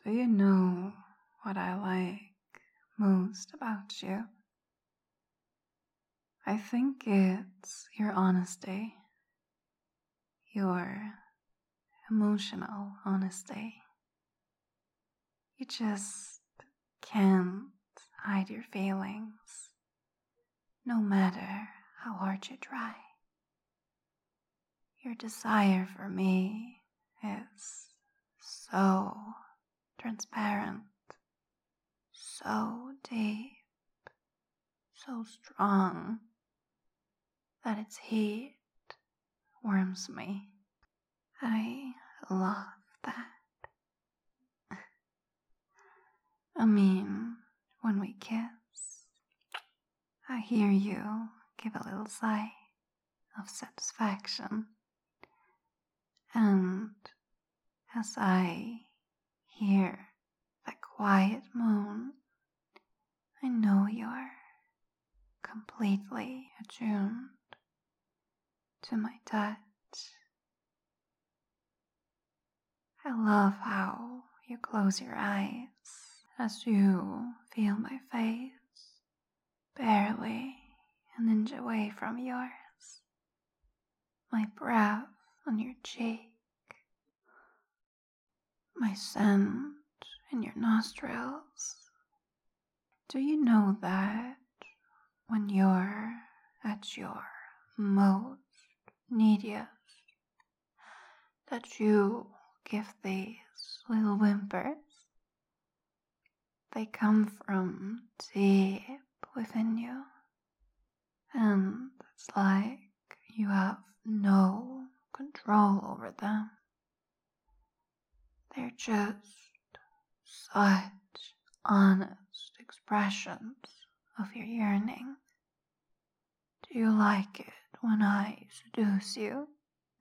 Do you know what I like most about you? I think it's your honesty, your emotional honesty. You just can't hide your feelings, no matter how hard you try. Your desire for me is so transparent, so deep, so strong that its heat warms me. I love that. I mean, when we kiss, I hear you give a little sigh of satisfaction. And as I hear the quiet moan, I know you're completely attuned to my touch. I love how you close your eyes as you feel my face barely an inch away from yours, my breath on your cheek, my scent in your nostrils. Do you know that when you're at your most neediest, that you give these little whimpers? They come from deep within you, and it's like you have no control over them. They're just such honest expressions of your yearning. Do you like it when I seduce you?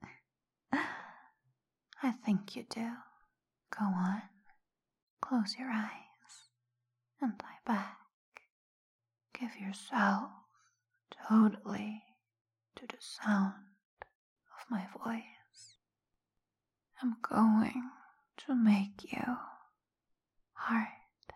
I think you do. Go on, close your eyes and lie back. Give yourself totally to the sound of my voice. I'm going to make you hard.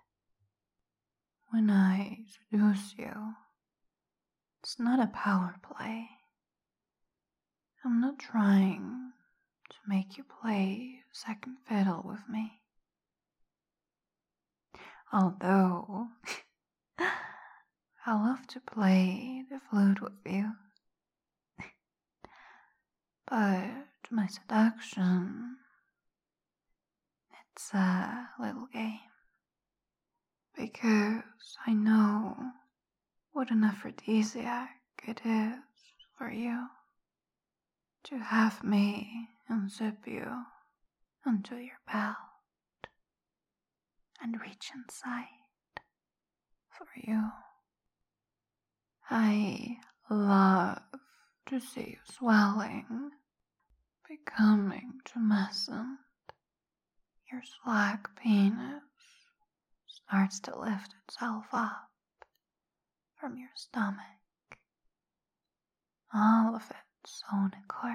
When I seduce you, it's not a power play. I'm not trying to make you play second fiddle with me. Although, I love to play the flute with you. But my seduction, it's a little game. Because I know what an aphrodisiac it is for you to have me unzip you onto your belt and reach inside for you. I love to see you swelling, becoming tumescent. Your slack penis starts to lift itself up from your stomach, all of its own accord,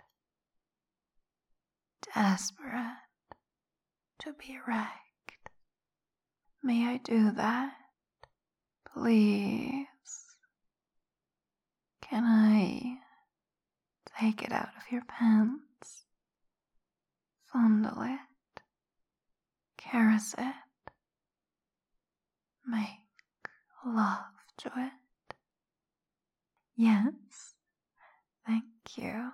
desperate to be erect. May I do that, please? Can I take it out of your pants, fondle it, caress it, make love to it? Yes, thank you.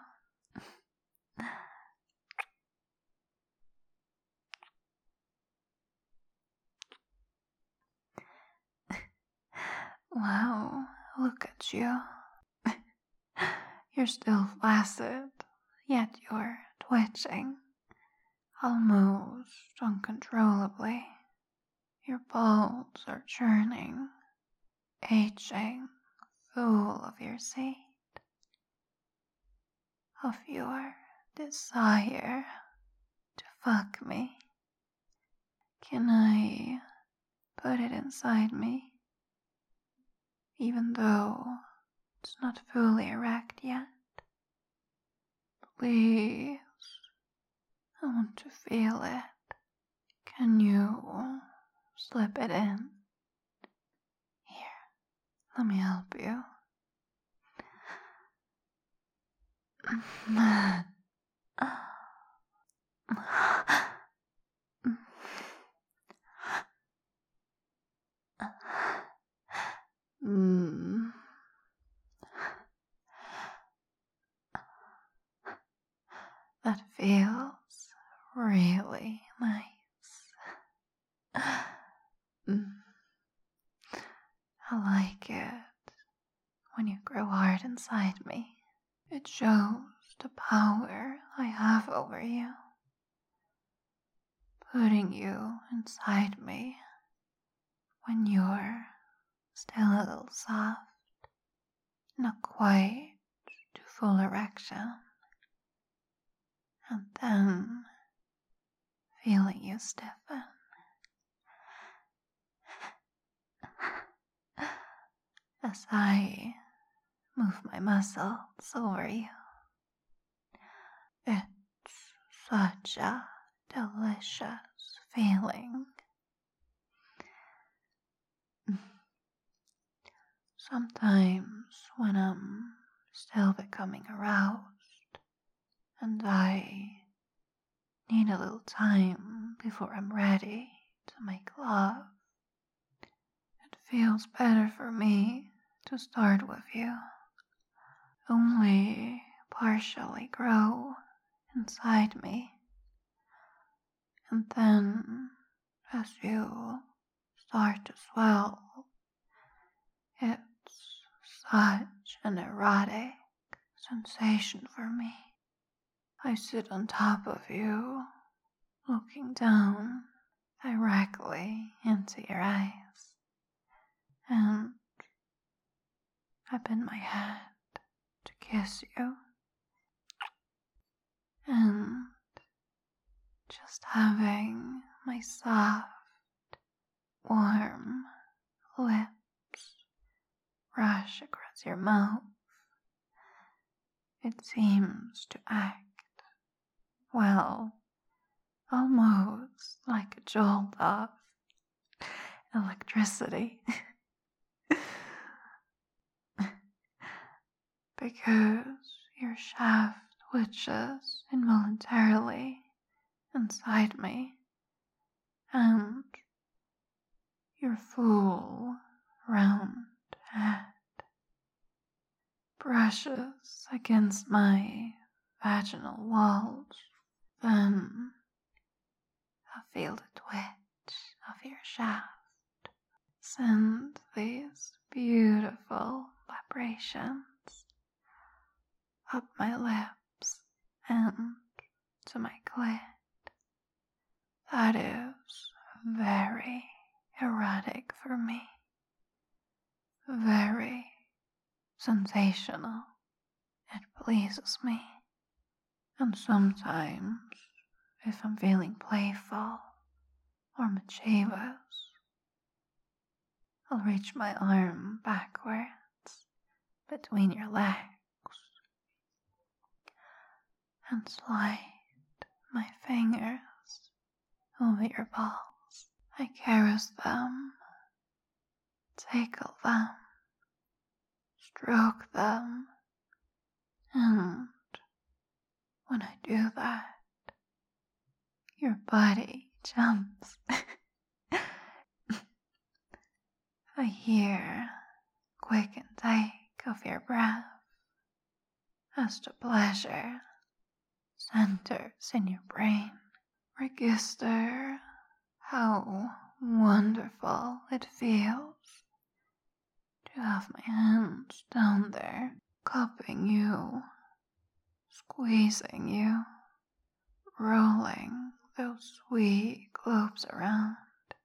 Wow, look at you. You're still flaccid, yet you're twitching, almost uncontrollably. Your balls are churning, aging, full of your seed, of your desire to fuck me. Can I put it inside me, even though it's not fully erect yet? Please, I want to feel it. Can you slip it in? Here, let me help you. That feels really nice. I like it when you grow hard inside me. It shows the power I have over you. Putting you inside me when you're still a little soft, not quite to full erection, and then feeling you stiffen. As I move my muscles over you. It's such a delicious feeling. Sometimes when I'm still becoming aroused and I need a little time before I'm ready to make love, it feels better for me to start with you. Only partially grow inside me. And then, as you start to swell, it's such an erotic sensation for me. I sit on top of you, looking down directly into your eyes, and I bend my head to kiss you, and just having my soft, warm lips brush across your mouth, it seems to act, well, almost like a jolt of electricity. Because your shaft twitches involuntarily inside me, and your full, round head brushes against my vaginal walls. Then I feel the twitch of your shaft send these beautiful vibrations up my lips and to my clit. That is very erotic for me. Very sensational. It pleases me. And sometimes, if I'm feeling playful or mischievous, I'll reach my arm backwards between your legs and slide my fingers over your balls. I caress them, tickle them, stroke them, and when I do that, your body jumps. I hear quick intake of your breath as the pleasure centers in your brain. Register how wonderful it feels to have my hands down there, cupping you, squeezing you, rolling those sweet globes around,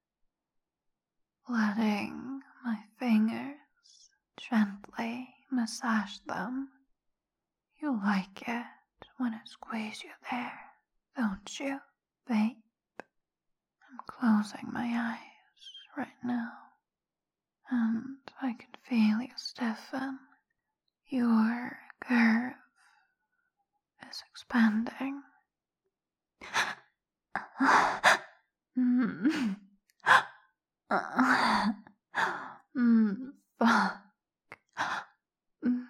letting my fingers gently massage them. You like it when I squeeze you there, don't you, babe? I'm closing my eyes right now, and I can feel you stiffen. Your curve is expanding. Mm. Fuck. Mm.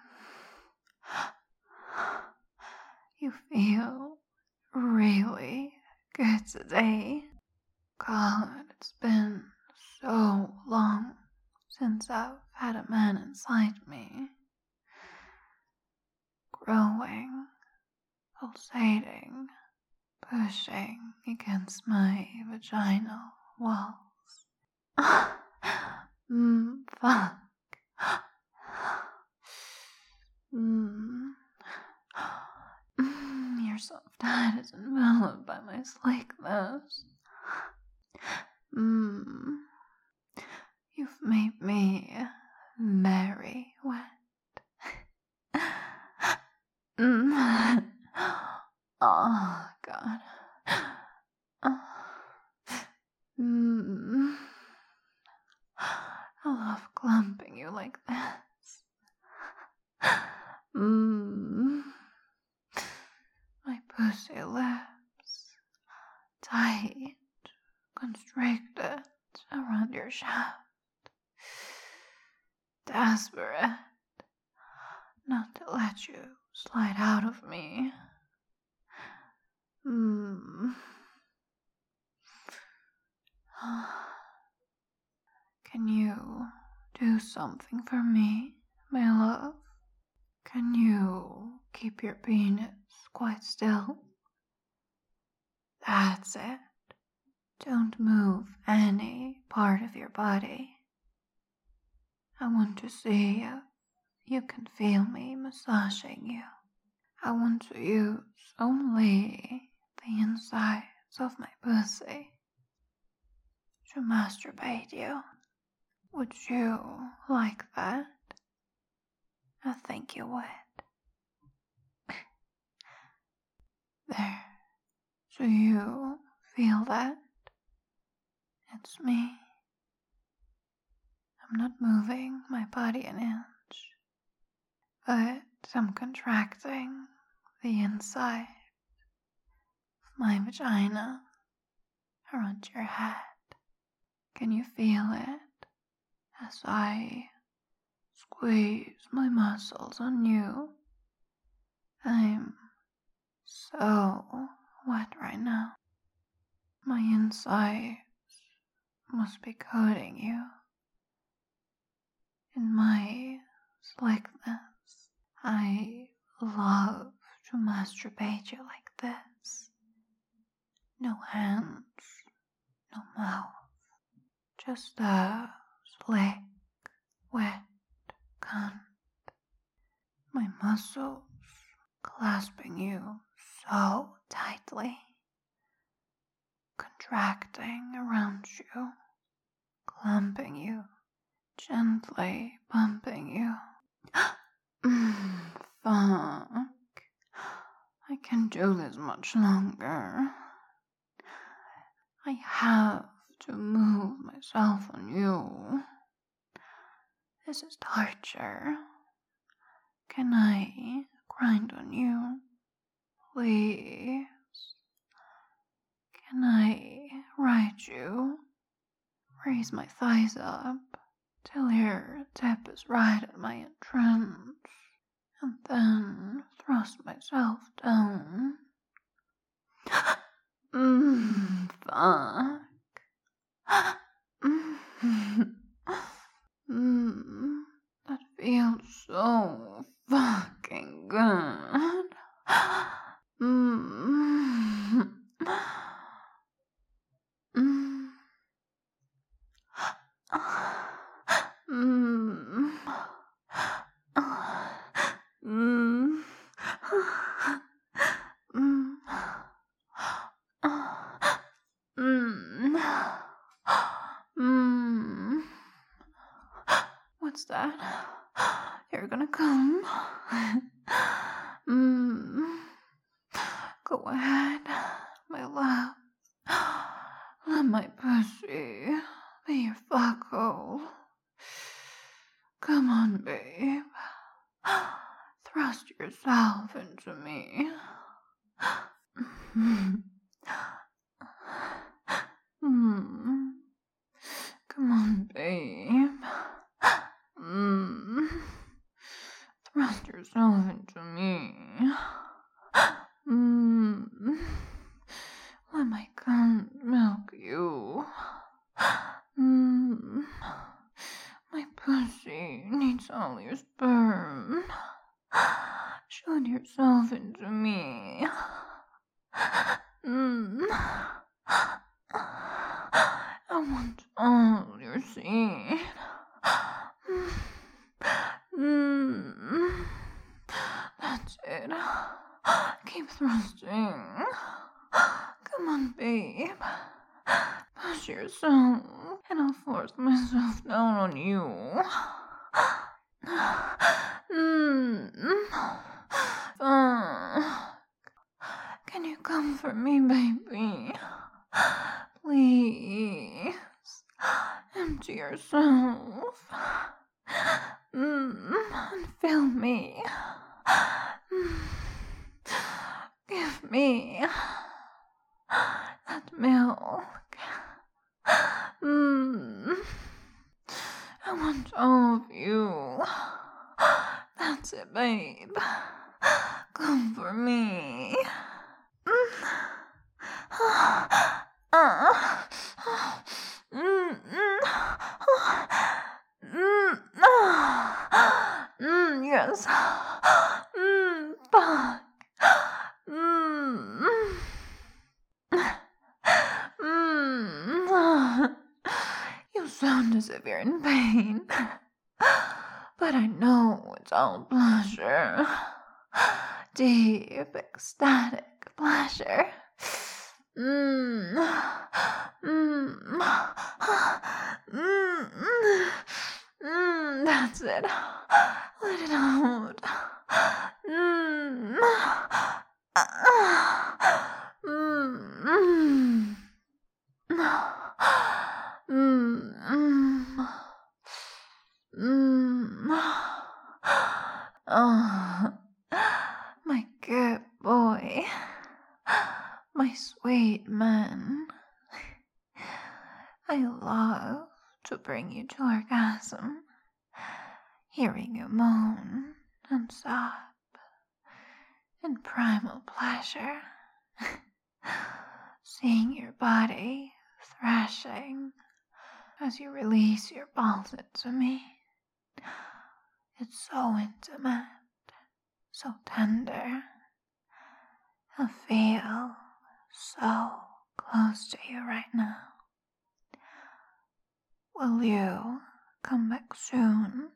You feel really good today. God, it's been so long since I've had a man inside me. Growing, pulsating, pushing against my vaginal walls. Fuck. Your soft head is enveloped by my slickness. You've made me very wet. Oh, God. I love clumping you like this. My pussy lips, tight, constricted around your shaft. Desperate not to let you slide out of me. Can you do something for me, my love? Can you keep your penis quite still? That's it. Don't move any part of your body. I want to see if you can feel me massaging you. I want to use only the insides of my pussy to masturbate you. Would you like that? I think you would. There. Do you feel that? It's me. I'm not moving my body an inch, but I'm contracting the inside of my vagina around your head. Can you feel it as I squeeze my muscles on you? I'm so wet right now. My insides must be coating you in my slickness. I love to masturbate you like this. No hands, no mouth, just a slick, wet cunt. My muscles clasping you so tightly, contracting around you, clumping you, gently bumping you. Fuck. I can't do this much longer. I have to move myself on you. This is torture. Can I grind on you? Please. Can I ride you? Raise my thighs up till your tip is right at my entrance, and then thrust myself down. Fuck. That feels so fucking good. What's that? You're gonna come? Go ahead, my love. Let my pussy be your fuckhole. Come on, babe. Thrust yourself into me. all your sperm. Shoot yourself into me. I want all your seed. That's it. Keep thrusting. Come on, babe. Push yourself, and I'll force myself down on you. Can you come for me, baby? Please. Empty yourself. And fill me. Give me that milk. I want all of you. That's it, babe. Come for me. Yes. Fuck. You sound as if you're in pain, but I know it's all pleasure. Deep, ecstatic pleasure. That's it. Let it out. Oh, my good boy. My sweet man. I love to bring you to orgasm, hearing you moan and sob in primal pleasure, seeing your body thrashing as you release your balls into me. It's so intimate, so tender. I feel so close to you right now. Will you come back soon?